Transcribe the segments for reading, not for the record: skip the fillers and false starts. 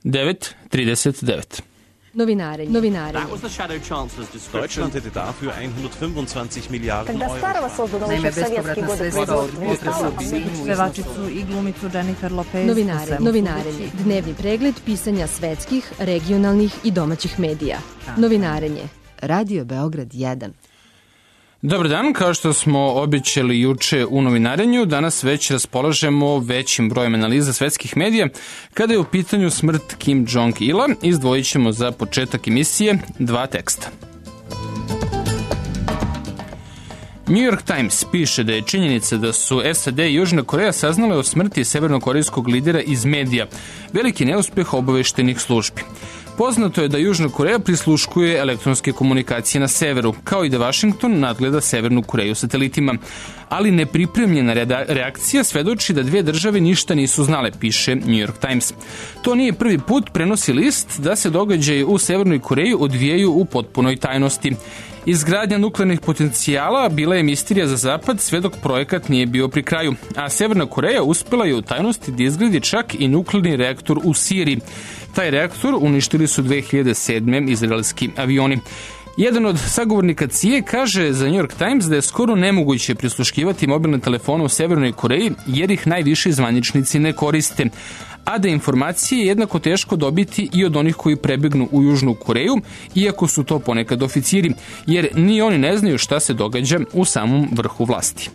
9:39. Novinare. Deutschland hätte dafür 125 Milijarden Kada Starova sozdala Naime, više sovjetskih bespovratna sredstva od pevačicu i glumicu Jennifer Lopez. Novinarenje. Dnevni pregled pisanja svetskih, regionalnih i domaćih medija. Novinarenje. Radio Beograd 1. Dobar dan, kao što smo obećali juče u novinarenju, danas već raspolažemo većim brojem analiza svetskih medija. Kada je u pitanju smrt Kim Jong-ila, izdvojit ćemo za početak emisije 2 teksta. New York Times piše da je činjenica da su SAD i Južna Koreja saznale o smrti severnokorejskog lidera iz medija, veliki neuspeh obaveštenih službi. Poznato je da Južna Koreja prisluškuje elektronske komunikacije na severu, kao i da Vašington nadgleda Severnu Koreju satelitima. Ali nepripremljena reakcija svedoči da dve države ništa nisu znale, piše New York Times. To nije prvi put, prenosi list, da se događaji u Severnoj Koreji odvijaju u potpunoj tajnosti. Izgradnja nuklearnih potencijala bila je misterija za Zapad sve dok projekat nije bio pri kraju, a Severna Koreja uspela je u tajnosti da izgradi čak i nuklearni reaktor u Siriji. Taj reaktor uništili su 2007. izraelski avioni. Jedan od sagovornika CIA kaže za New York Times da je skoro nemoguće prisluškivati mobilne telefone u Severnoj Koreji jer ih najviši zvaničnici ne koriste, a da informacije je jednako teško dobiti i od onih koji prebegnu u Južnu Koreju, iako su to ponekad oficiri, jer ni oni ne znaju šta se događa u samom vrhu vlasti.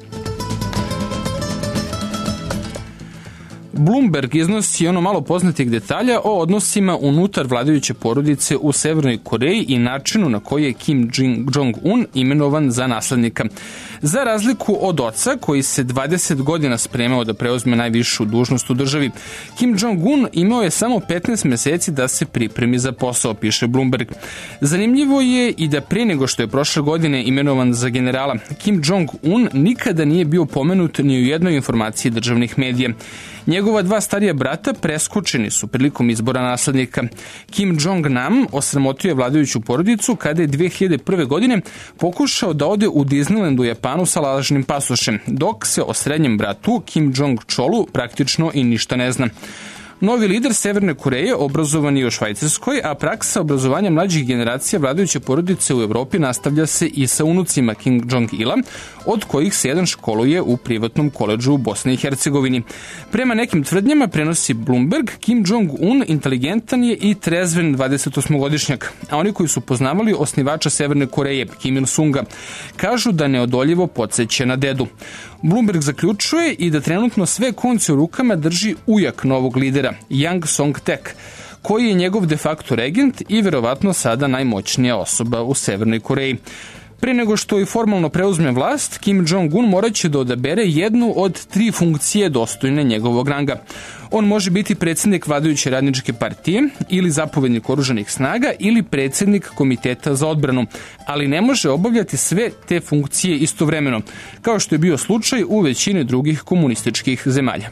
Bloomberg iznosi ono malo poznatih detalja o odnosima unutar vladajuće porodice u Severnoj Koreji i načinu na koji je Kim Jong-un imenovan za naslednika. Za razliku od oca, koji se 20 godina spremao da preuzme najvišu dužnost u državi, Kim Jong-un imao je samo 15 meseci da se pripremi za posao, piše Bloomberg. Zanimljivo je i da prije nego što je prošle godine imenovan za generala, Kim Jong-un nikada nije bio pomenut ni u jednoj informaciji državnih medija. Njegova 2 starija brata preskočeni su prilikom izbora naslednika. Kim Jong-nam osramotio je vladajuću porodicu kada je 2001. godine pokušao da ode u Disneyland u Japanu sa lažnim pasošem, dok se o srednjem bratu Kim Jong-cholu praktično i ništa ne zna. Novi lider Severne Koreje obrazovan je u Švajcarskoj, a praksa obrazovanja mlađih generacija vladajuće porodice u Evropi nastavlja se i sa unucima Kim Jong-ila, od kojih se jedan školuje u privatnom koledžu u Bosni i Hercegovini. Prema nekim tvrdnjama, prenosi Bloomberg, Kim Jong-un inteligentan je i trezven 28-godišnjak, a oni koji su poznavali osnivača Severne Koreje, Kim Il-sunga, kažu da neodoljivo podsjeća na dedu. Bloomberg zaključuje i da trenutno sve konce u rukama drži ujak novog lidera, Yang Song-tek, koji je njegov de facto regent i verovatno sada najmoćnija osoba u Severnoj Koreji. Pre nego što i formalno preuzme vlast, Kim Jong-un morat će da odabere jednu od 3 funkcije dostojne njegovog ranga. On može biti predsjednik vladajuće radničke partije ili zapovednik oružanih snaga ili predsjednik komiteta za odbranu, ali ne može obavljati sve te funkcije istovremeno, kao što je bio slučaj u većini drugih komunističkih zemalja.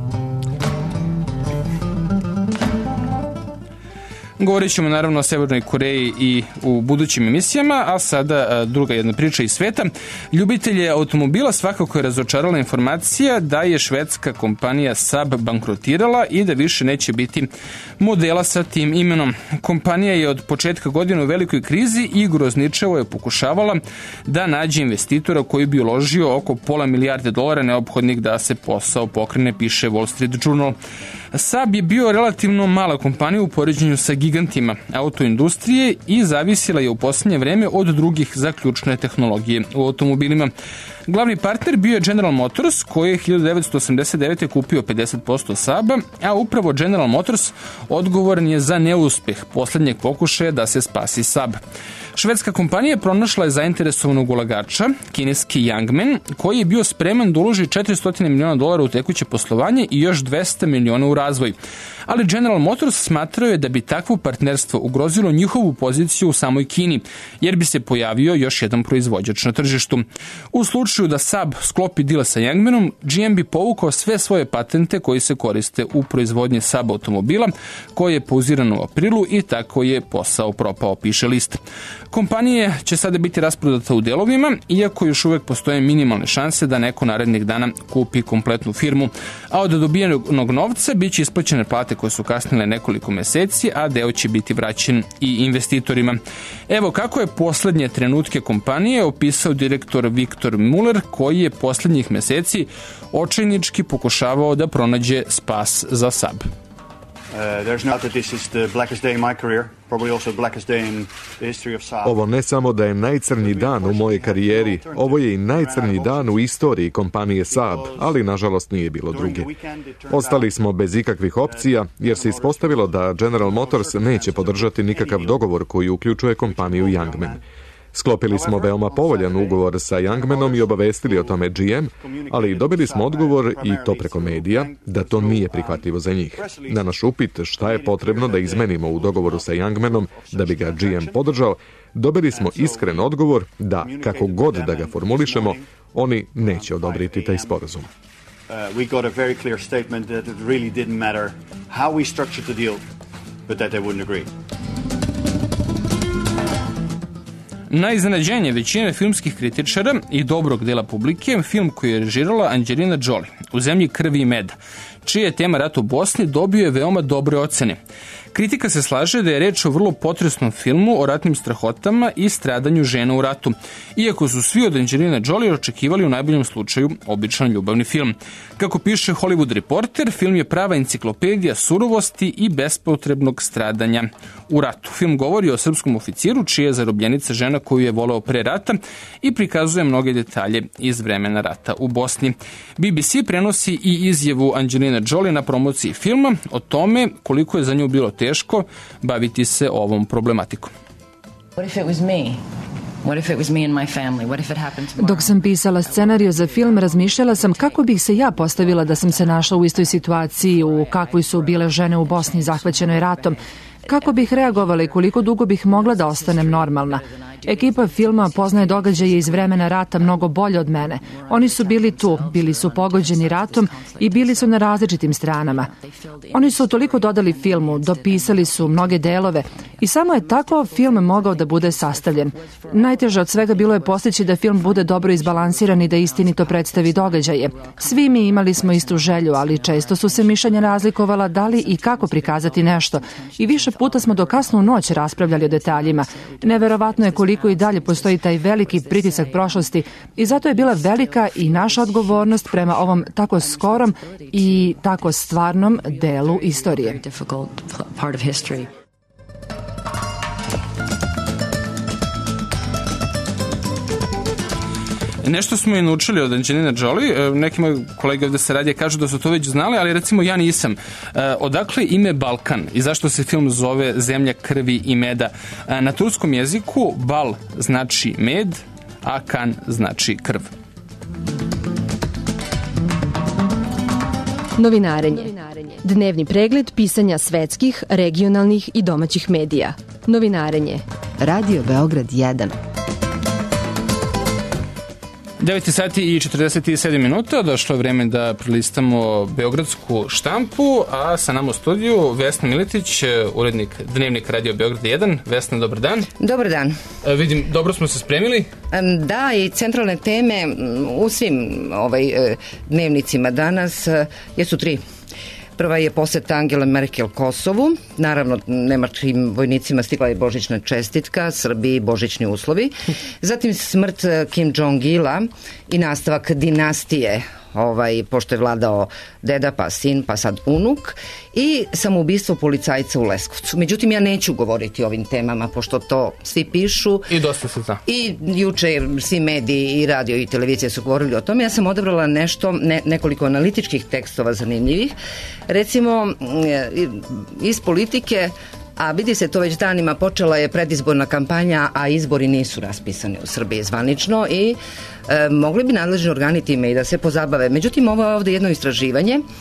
Govorit ćemo naravno o Severnoj Koreji i u budućim emisijama, a sada druga jedna priča iz sveta. Ljubitelje automobila svakako je razočarala informacija da je švedska kompanija Saab bankrotirala i da više neće biti modela sa tim imenom. Kompanija je od početka godine u velikoj krizi i grozničevo je pokušavala da nađe investitora koji bi uložio oko $500 milijarde neophodnih da se posao pokrene, piše Wall Street Journal. Saab je bio relativno mala kompanija u poređenju sa gigantima autoindustrije i zavisila je u posljednje vreme od drugih za ključne tehnologije u automobilima. Glavni partner bio je General Motors, koji je 1989. kupio 50% Saaba, a upravo General Motors odgovoran je za neuspeh posljednjeg pokušaja da se spasi Saab. Švedska kompanija pronašla je zainteresovanog ulagača, kineski Yangmen, koji je bio spreman da uloži $400 miliona u tekuće poslovanje i još $200 miliona u razvoj. Ali General Motors smatrao je da bi takvo partnerstvo ugrozilo njihovu poziciju u samoj Kini, jer bi se pojavio još jedan proizvođač na tržištu. U slučaju da Saab sklopi deal sa Yangmenom, GM bi povukao sve svoje patente koji se koriste u proizvodnji Saab automobila, koji je pauziran u aprilu i tako je posao propao, piše list. Kompanija će sada biti rasprodata u delovima, iako još uvek postoje minimalne šanse da neko narednih dana kupi kompletnu firmu, a od dobijenog novca biće isplaćene plate koje su kasnile nekoliko meseci, a deo će biti vraćen i investitorima. Evo kako je poslednje trenutke kompanije opisao direktor Viktor Muller, koji je poslednjih meseci očajnički pokušavao da pronađe spas za Saab. Ovo ne samo da je najcrnji dan u mojoj karijeri, ovo je i najcrnji dan u istoriji kompanije Saab, ali nažalost nije bilo druge. Ostali smo bez ikakvih opcija jer se ispostavilo da General Motors neće podržati nikakav dogovor koji uključuje kompaniju Youngman. Sklopili smo veoma povoljan ugovor sa Youngmanom i obavestili o tome GM, ali dobili smo odgovor, i to preko medija, da to nije prihvatljivo za njih. Na naš upit šta je potrebno da izmenimo u dogovoru sa Youngmanom da bi ga GM podržao, dobili smo iskren odgovor da, kako god da ga formulišemo, oni neće odobriti taj sporazum. We got a very clear statement that it really didn't matter how we structured the deal, but that they wouldn't agree. Na iznenađenje većine filmskih kritičara i dobrog dela publike, film koji je režirala Angelina Jolie, U zemlji krvi i meda, čija je tema rat u Bosni, dobio je veoma dobre ocene. Kritika se slaže da je reč o vrlo potresnom filmu o ratnim strahotama i stradanju žena u ratu, iako su svi od Angelina Jolie očekivali u najboljem slučaju običan ljubavni film. Kako piše Hollywood Reporter, film je prava enciklopedija surovosti i bespotrebnog stradanja u ratu. Film govori o srpskom oficiru, čija je zarobljenica žena koju je voleo pre rata i prikazuje mnoge detalje iz vremena rata u Bosni. BBC prenosi i izjavu Angelina Jolie na promociji filma o tome koliko je za nju bilo teško baviti se ovom problematikom. Dok sam pisala scenariju za film, razmišljala sam kako bih se ja postavila da sam se našla u istoj situaciji u kakvoj su bile žene u Bosni zahvaćenoj ratom. Kako bih reagovala i koliko dugo bih mogla da ostanem normalna. Ekipa filma poznaje događaje iz vremena rata mnogo bolje od mene. Oni su bili tu, bili su pogođeni ratom i bili su na različitim stranama. Oni su toliko dodali filmu, dopisali su mnoge delove i samo je tako film mogao da bude sastavljen. Najteže od svega bilo je postići da film bude dobro izbalansiran i da istinito predstavi događaje. Svi mi imali smo istu želju, ali često su se mišljenja razlikovala da li i kako prikazati nešto. I više puta smo do kasno u noć raspravljali o detaljima. Neverovatno je koliko i dalje postoji taj veliki pritisak prošlosti i zato je bila velika i naša odgovornost prema ovom tako skorom i tako stvarnom delu istorije. Nešto smo i naučili od Angelina Jolie, neki moji kolege ovde se radije kažu da su to već znali, ali recimo ja nisam. Odakle ime Balkan i zašto se film zove Zemlja krvi i meda? Na turskom jeziku bal znači med, a kan znači krv. Novinarenje. Dnevni pregled pisanja svetskih, regionalnih i domaćih medija. Novinarenje. Radio Beograd 1. 9 sati i 47 minuta, došlo je vreme da prilistamo beogradsku štampu, a sa nama u studiju Vesna Miletić, urednik Dnevnika Radio Beograd 1. Vesna, dobar dan. Dobar dan. Vidim, dobro smo se spremili. Da, i centralne teme u svim dnevnicima danas jesu tri. Prva je poseta Angele Merkel Kosovu, naravno nemačkim vojnicima stigla je božićna čestitka, Srbiji božićni uslovi, zatim smrt Kim Jong-ila i nastavak dinastije, pošto je vladao deda pa sin pa sad unuk, i samoubistvo policajca u Leskovcu. Međutim, ja neću govoriti o ovim temama, pošto to svi pišu. I dosta se zna. I juče svi mediji i radio i televizije su govorili o tome. Ja sam odabrala nekoliko analitičkih tekstova zanimljivih. Recimo, iz politike, a vidi se to već danima, počela je predizborna kampanja, a izbori nisu raspisani u Srbiji zvanično i mogli bi nadležni organi time i da se pozabave. Međutim, ovo je ovde jedno istraživanje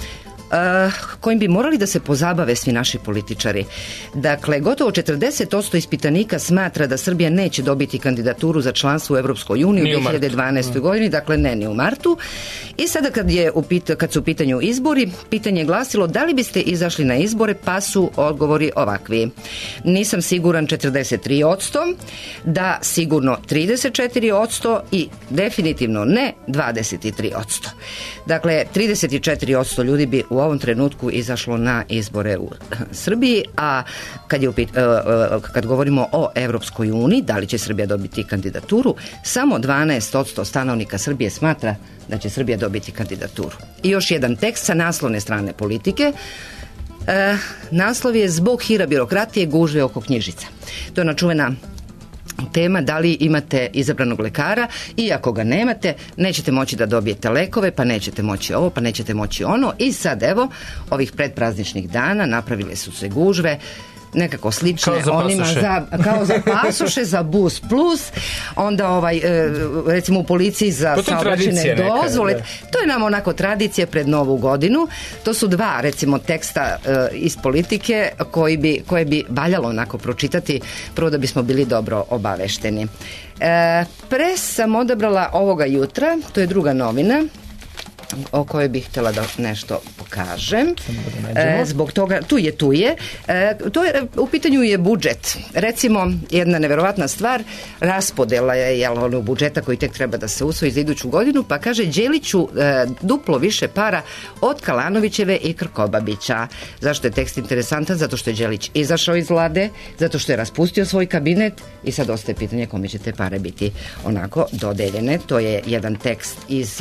kojim bi morali da se pozabave svi naši političari. Dakle, gotovo 40% ispitanika smatra da Srbija neće dobiti kandidaturu za članstvo u Europskoj uniji u 2012. godini, dakle ne ni u martu. I sada kad su u pitanju izbori, pitanje je glasilo da li biste izašli na izbore, pa su odgovori ovakvi. Nisam siguran 43%, da sigurno 34% i definitivno ne 23%. Dakle, 34% ljudi bi u ovom trenutku izašlo na izbore u Srbiji, a kad govorimo o Evropskoj uniji, da li će Srbija dobiti kandidaturu, samo 12% stanovnika Srbije smatra da će Srbija dobiti kandidaturu. I još jedan tekst sa naslovne strane Politike. Naslov je zbog hira birokratije gužve oko knjižica. To je ona čuvena tema da li imate izabranog lekara i ako ga nemate, nećete moći da dobijete lekove, pa nećete moći ovo, pa nećete moći ono. I sad evo, ovih predprazničnih dana napravile su se gužve nekako slične onima kao za pasoše, za Bus Plus, onda recimo u policiji za saobraćajne dozvole. To je nam onako tradicija pred Novu godinu. To su dva recimo teksta iz Politike koje bi valjalo onako pročitati, prvo da bismo bili dobro obavešteni. Pres sam odabrala ovoga jutra, to je druga novina o kojoj bih htjela da nešto pokažem. Zbog toga, tu je. U pitanju je budžet. Recimo, jedna neverovatna stvar, raspodela je onog budžeta koji tek treba da se usvoji za iduću godinu, pa kaže Đeliću duplo više para od Kalanovićeve i Krkobabića. Zašto je tekst interesantan? Zato što je Đelić izašao iz vlade, zato što je raspustio svoj kabinet i sad ostaje pitanje kome će te pare biti onako dodeljene. To je jedan tekst iz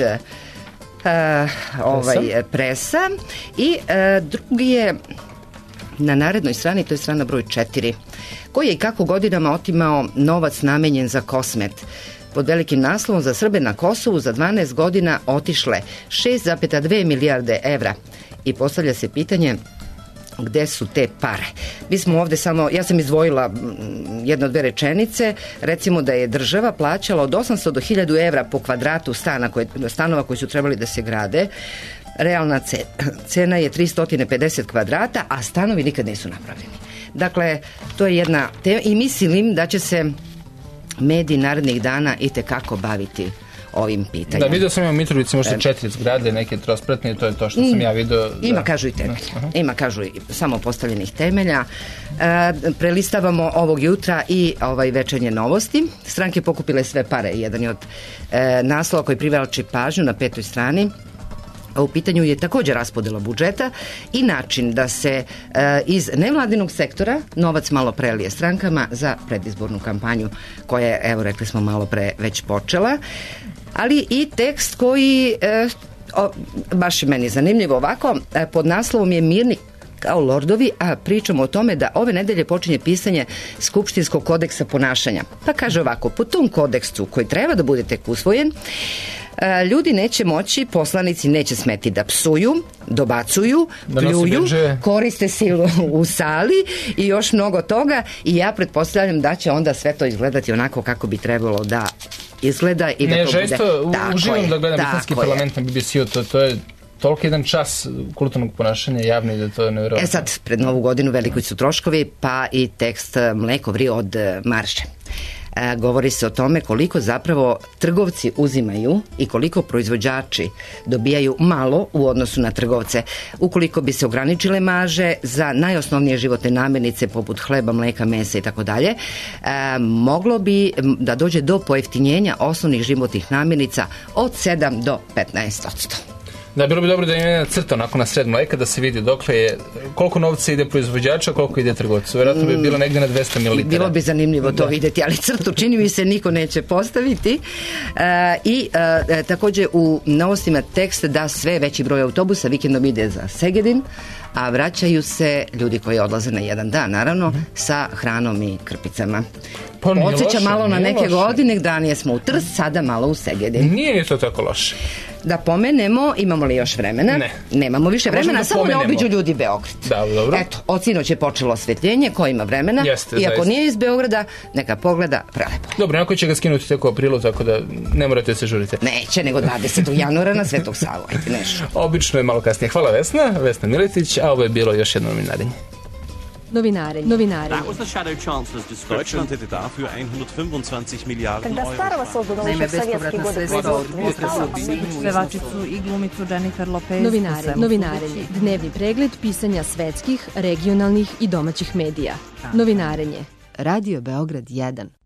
Presa i drugi je na narednoj strani, to je strana broj 4, koji je i kako godinama otimao novac namenjen za Kosmet. Pod velikim naslovom za Srbe na Kosovu za 12 godina otišle 6,2 milijarde evra i postavlja se pitanje gde su te pare. Mi smo ovde samo, ja sam izdvojila jedno dve rečenice, recimo da je država plaćala od 800 do 1000 evra po kvadratu stanova koji su trebali da se grade. Realna cena je 350 kvadrata, a stanovi nikad nisu napravljeni. Dakle, to je jedna tema i mislim da će se mediji narednih dana itekako baviti ovim pitanjem. Da, vidio sam ima u Mitrovici možda 4 zgrade, neke trospratne, to je to što sam ja vidio. Ima, kažu i temelja. Ima, kažu i samo postavljenih temelja. Prelistavamo ovog jutra i večernje novosti. Stranke pokupile sve pare. Jedan je od naslova koji privlači pažnju na 5. strani. U pitanju je također raspodela budžeta i način da se iz nevladinog sektora novac malo prelije strankama za predizbornu kampanju koja je, evo rekli smo, malo pre već počela. Ali i tekst koji baš je meni zanimljivo ovako, pod naslovom je Mirni kao lordovi, a pričamo o tome da ove nedelje počinje pisanje Skupštinskog kodeksa ponašanja. Pa kaže ovako, po tom kodeksu koji treba da bude tek usvojen, ljudi neće moći, poslanici neće smeti da psuju, dobacuju, pljuju, koriste silu u sali i još mnogo toga i ja pretpostavljam da će onda sve to izgledati onako kako bi trebalo da izgleda i da to bude. Žesto uživam da gledam britanski parlament na BBC-u, to je toliko jedan čas kulturnog ponašanja javni da to je nevjerojatno. Sad, pred Novu godinu veliki su troškovi, pa i tekst Mleko vri od marže. Govori se o tome koliko zapravo trgovci uzimaju i koliko proizvođači dobijaju malo u odnosu na trgovce. Ukoliko bi se ograničile marže za najosnovnije životne namirnice poput hleba, mleka, mesa i tako dalje, moglo bi da dođe do pojeftinjenja osnovnih životnih namirnica od 7 do 15%. Da, bilo bi dobro da ima jedna crta onako na sred mleka da se vidi dokle je, koliko novca ide proizvođača, koliko ide trgovcu. Vjerojatno bi bilo negdje na 200 ml. Bilo bi zanimljivo to vidjeti, ali crtu čini mi se niko neće postaviti. I također u novostima tekst da sve veći broj autobusa vikendom ide za Segedin, a vraćaju se ljudi koji odlaze na jedan dan, naravno, sa hranom i krpicama. Podsjeća malo na neke godine, danije smo u Trst, sada malo u Segedin. Nije to tako loše. Da pomenemo, imamo li još vremena? Ne. Nemamo više vremena, samo ne obiđu ljudi Beograd. Da, dobro. Eto, od sinoć je počelo osvetljenje, ko ima vremena. Jeste, iako zaista. nije iz Beograda, neka pogleda prelepo. Dobro, neko će ga skinuti tek u aprilu, tako da ne morate da se žurite. Neće, nego 20. januara na Svetog Savu. Ajde, nešto. Obično je malo kasnije. Hvala Vesna Miletić, a ovo je bilo još jedno novinarenje. Novinare. That was the shadow chancellor's description. Deutschland hätte dafür 125 Milliarden Euro. Naime, bespovratna sredstva od Pevačicu i glumicu Jennifer Lopez. Novinarenje. Dnevni pregled pisanja svetskih, regionalnih i domaćih medija. Novinarenje. Radio Beograd 1.